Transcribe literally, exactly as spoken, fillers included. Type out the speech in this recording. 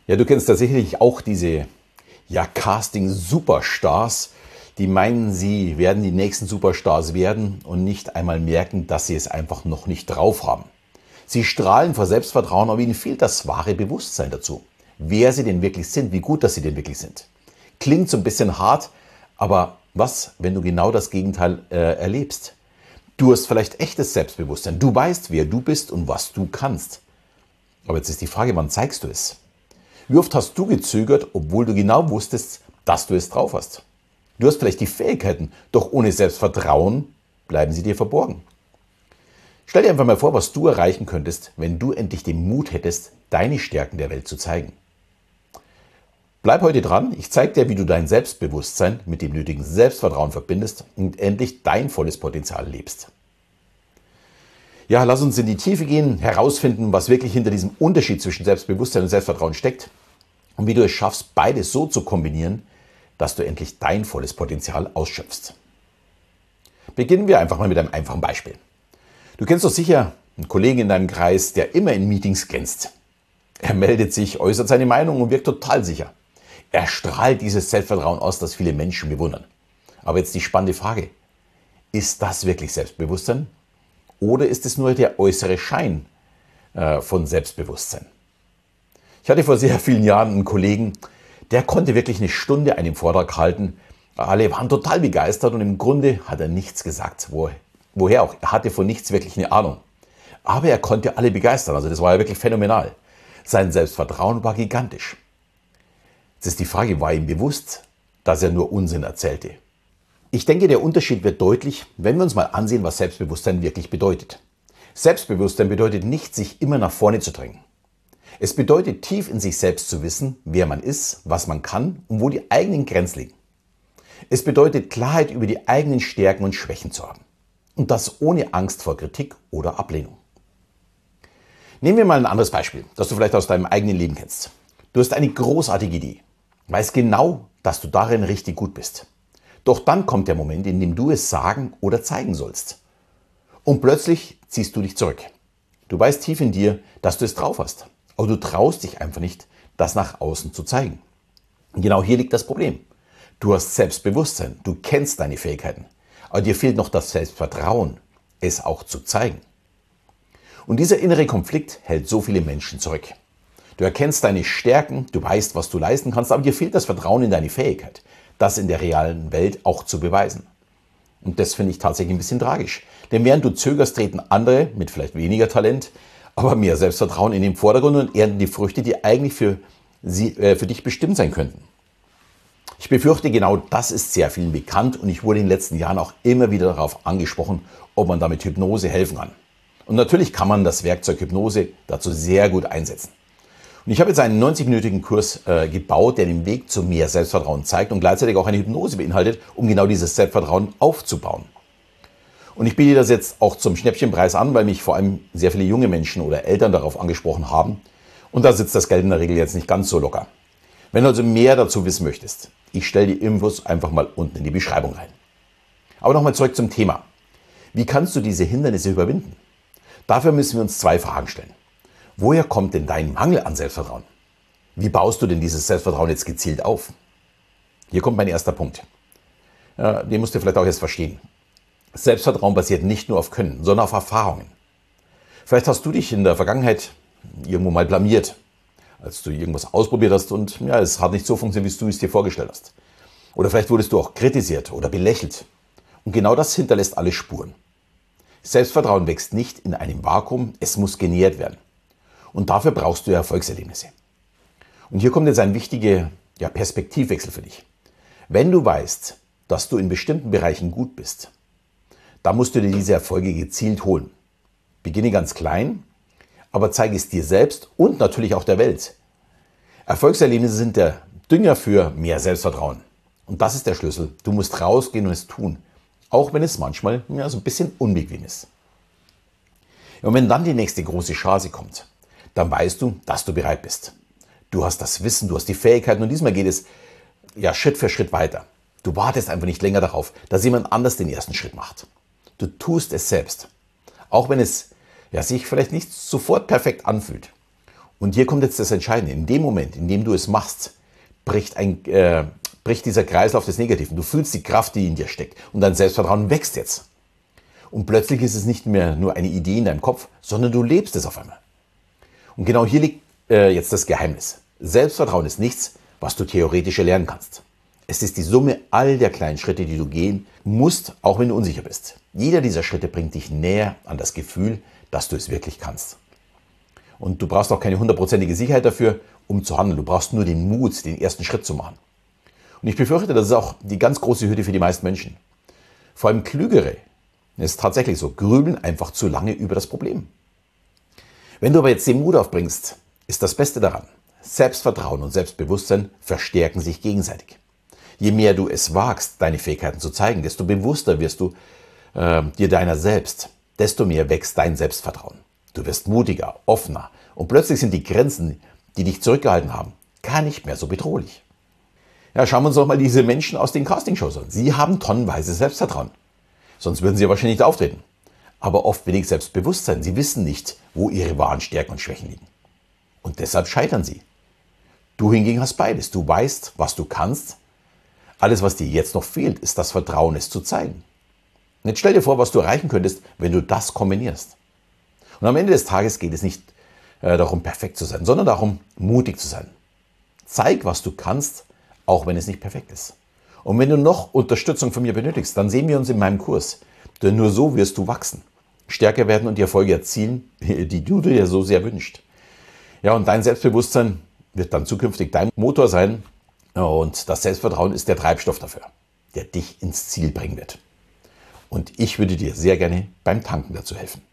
Ja, du kennst tatsächlich auch diese ja, Casting-Superstars, die meinen, sie werden die nächsten Superstars werden und nicht einmal merken, dass sie es einfach noch nicht drauf haben. Sie strahlen vor Selbstvertrauen, aber ihnen fehlt das wahre Bewusstsein dazu. Wer sie denn wirklich sind, wie gut, dass sie denn wirklich sind. Klingt so ein bisschen hart, aber was, wenn du genau das Gegenteil äh, erlebst? Du hast vielleicht echtes Selbstbewusstsein. Du weißt, wer du bist und was du kannst. Aber jetzt ist die Frage, wann zeigst du es? Wie oft hast du gezögert, obwohl du genau wusstest, dass du es drauf hast? Du hast vielleicht die Fähigkeiten, doch ohne Selbstvertrauen bleiben sie dir verborgen. Stell dir einfach mal vor, was du erreichen könntest, wenn du endlich den Mut hättest, deine Stärken der Welt zu zeigen. Bleib heute dran, ich zeige dir, wie du dein Selbstbewusstsein mit dem nötigen Selbstvertrauen verbindest und endlich dein volles Potenzial lebst. Ja, lass uns in die Tiefe gehen, herausfinden, was wirklich hinter diesem Unterschied zwischen Selbstbewusstsein und Selbstvertrauen steckt und wie du es schaffst, beides so zu kombinieren, dass du endlich dein volles Potenzial ausschöpfst. Beginnen wir einfach mal mit einem einfachen Beispiel. Du kennst doch sicher einen Kollegen in deinem Kreis, der immer in Meetings glänzt. Er meldet sich, äußert seine Meinung und wirkt total sicher. Er strahlt dieses Selbstvertrauen aus, das viele Menschen bewundern. Aber jetzt die spannende Frage: Ist das wirklich Selbstbewusstsein? Oder ist es nur der äußere Schein äh, von Selbstbewusstsein? Ich hatte vor sehr vielen Jahren einen Kollegen, der konnte wirklich eine Stunde einen Vortrag halten. Alle waren total begeistert und im Grunde hat er nichts gesagt. Wo, woher auch? Er hatte von nichts wirklich eine Ahnung. Aber er konnte alle begeistern. Also das war ja wirklich phänomenal. Sein Selbstvertrauen war gigantisch. Jetzt ist die Frage, war ihm bewusst, dass er nur Unsinn erzählte? Ich denke, der Unterschied wird deutlich, wenn wir uns mal ansehen, was Selbstbewusstsein wirklich bedeutet. Selbstbewusstsein bedeutet nicht, sich immer nach vorne zu drängen. Es bedeutet, tief in sich selbst zu wissen, wer man ist, was man kann und wo die eigenen Grenzen liegen. Es bedeutet, Klarheit über die eigenen Stärken und Schwächen zu haben. Und das ohne Angst vor Kritik oder Ablehnung. Nehmen wir mal ein anderes Beispiel, das du vielleicht aus deinem eigenen Leben kennst. Du hast eine großartige Idee, weißt genau, dass du darin richtig gut bist. Doch dann kommt der Moment, in dem du es sagen oder zeigen sollst. Und plötzlich ziehst du dich zurück. Du weißt tief in dir, dass du es drauf hast. Aber du traust dich einfach nicht, das nach außen zu zeigen. Und genau hier liegt das Problem. Du hast Selbstbewusstsein, du kennst deine Fähigkeiten. Aber dir fehlt noch das Selbstvertrauen, es auch zu zeigen. Und dieser innere Konflikt hält so viele Menschen zurück. Du erkennst deine Stärken, du weißt, was du leisten kannst, aber dir fehlt das Vertrauen in deine Fähigkeit, das in der realen Welt auch zu beweisen. Und das finde ich tatsächlich ein bisschen tragisch. Denn während du zögerst, treten andere mit vielleicht weniger Talent, aber mehr Selbstvertrauen in den Vordergrund und ernten die Früchte, die eigentlich für, sie, äh, für dich bestimmt sein könnten. Ich befürchte, genau das ist sehr vielen bekannt und ich wurde in den letzten Jahren auch immer wieder darauf angesprochen, ob man damit Hypnose helfen kann. Und natürlich kann man das Werkzeug Hypnose dazu sehr gut einsetzen. Und ich habe jetzt einen neunzig-minütigen Kurs äh, gebaut, der den Weg zu mehr Selbstvertrauen zeigt und gleichzeitig auch eine Hypnose beinhaltet, um genau dieses Selbstvertrauen aufzubauen. Und ich biete das jetzt auch zum Schnäppchenpreis an, weil mich vor allem sehr viele junge Menschen oder Eltern darauf angesprochen haben. Und da sitzt das Geld in der Regel jetzt nicht ganz so locker. Wenn du also mehr dazu wissen möchtest, ich stelle die Infos einfach mal unten in die Beschreibung rein. Aber nochmal zurück zum Thema. Wie kannst du diese Hindernisse überwinden? Dafür müssen wir uns zwei Fragen stellen. Woher kommt denn dein Mangel an Selbstvertrauen? Wie baust du denn dieses Selbstvertrauen jetzt gezielt auf? Hier kommt mein erster Punkt. Ja, den musst du vielleicht auch erst verstehen. Selbstvertrauen basiert nicht nur auf Können, sondern auf Erfahrungen. Vielleicht hast du dich in der Vergangenheit irgendwo mal blamiert, als du irgendwas ausprobiert hast und ja, es hat nicht so funktioniert, wie du es dir vorgestellt hast. Oder vielleicht wurdest du auch kritisiert oder belächelt. Und genau das hinterlässt alle Spuren. Selbstvertrauen wächst nicht in einem Vakuum, es muss genährt werden. Und dafür brauchst du Erfolgserlebnisse. Und hier kommt jetzt ein wichtiger ja, Perspektivwechsel für dich. Wenn du weißt, dass du in bestimmten Bereichen gut bist, dann musst du dir diese Erfolge gezielt holen. Beginne ganz klein, aber zeige es dir selbst und natürlich auch der Welt. Erfolgserlebnisse sind der Dünger für mehr Selbstvertrauen. Und das ist der Schlüssel. Du musst rausgehen und es tun. Auch wenn es manchmal ja, so ein bisschen unbequem ist. Und wenn dann die nächste große Chance kommt, dann weißt du, dass du bereit bist. Du hast das Wissen, du hast die Fähigkeiten und diesmal geht es ja, Schritt für Schritt weiter. Du wartest einfach nicht länger darauf, dass jemand anders den ersten Schritt macht. Du tust es selbst. Auch wenn es ja, sich vielleicht nicht sofort perfekt anfühlt. Und hier kommt jetzt das Entscheidende. In dem Moment, in dem du es machst, bricht, ein, äh, bricht dieser Kreislauf des Negativen. Du fühlst die Kraft, die in dir steckt. Und dein Selbstvertrauen wächst jetzt. Und plötzlich ist es nicht mehr nur eine Idee in deinem Kopf, sondern du lebst es auf einmal. Und genau hier liegt äh, jetzt das Geheimnis. Selbstvertrauen ist nichts, was du theoretisch erlernen kannst. Es ist die Summe all der kleinen Schritte, die du gehen musst, auch wenn du unsicher bist. Jeder dieser Schritte bringt dich näher an das Gefühl, dass du es wirklich kannst. Und du brauchst auch keine hundertprozentige Sicherheit dafür, um zu handeln. Du brauchst nur den Mut, den ersten Schritt zu machen. Und ich befürchte, das ist auch die ganz große Hürde für die meisten Menschen. Vor allem Klügere, es ist tatsächlich so, grübeln einfach zu lange über das Problem. Wenn du aber jetzt den Mut aufbringst, ist das Beste daran. Selbstvertrauen und Selbstbewusstsein verstärken sich gegenseitig. Je mehr du es wagst, deine Fähigkeiten zu zeigen, desto bewusster wirst du äh, dir deiner selbst, desto mehr wächst dein Selbstvertrauen. Du wirst mutiger, offener und plötzlich sind die Grenzen, die dich zurückgehalten haben, gar nicht mehr so bedrohlich. Ja, schauen wir uns doch mal diese Menschen aus den Castingshows an. Sie haben tonnenweise Selbstvertrauen. Sonst würden sie ja wahrscheinlich nicht auftreten. Aber oft wenig Selbstbewusstsein. Sie wissen nicht, wo ihre wahren Stärken und Schwächen liegen. Und deshalb scheitern sie. Du hingegen hast beides. Du weißt, was du kannst. Alles, was dir jetzt noch fehlt, ist das Vertrauen, es zu zeigen. Und jetzt stell dir vor, was du erreichen könntest, wenn du das kombinierst. Und am Ende des Tages geht es nicht äh, darum, perfekt zu sein, sondern darum, mutig zu sein. Zeig, was du kannst, auch wenn es nicht perfekt ist. Und wenn du noch Unterstützung von mir benötigst, dann sehen wir uns in meinem Kurs. Denn nur so wirst du wachsen, stärker werden und die Erfolge erzielen, die du dir so sehr wünschst. Ja, und dein Selbstbewusstsein wird dann zukünftig dein Motor sein. Und das Selbstvertrauen ist der Treibstoff dafür, der dich ins Ziel bringen wird. Und ich würde dir sehr gerne beim Tanken dazu helfen.